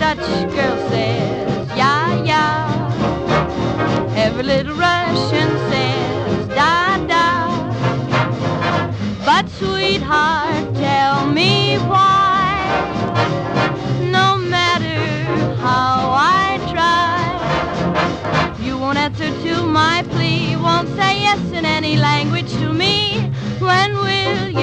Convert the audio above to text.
Dutch girl says, yeah, yeah. Every little Russian says, da, da. But sweetheart, tell me why, no matter how I try, you won't answer to my plea, won't say yes in any language to me. When will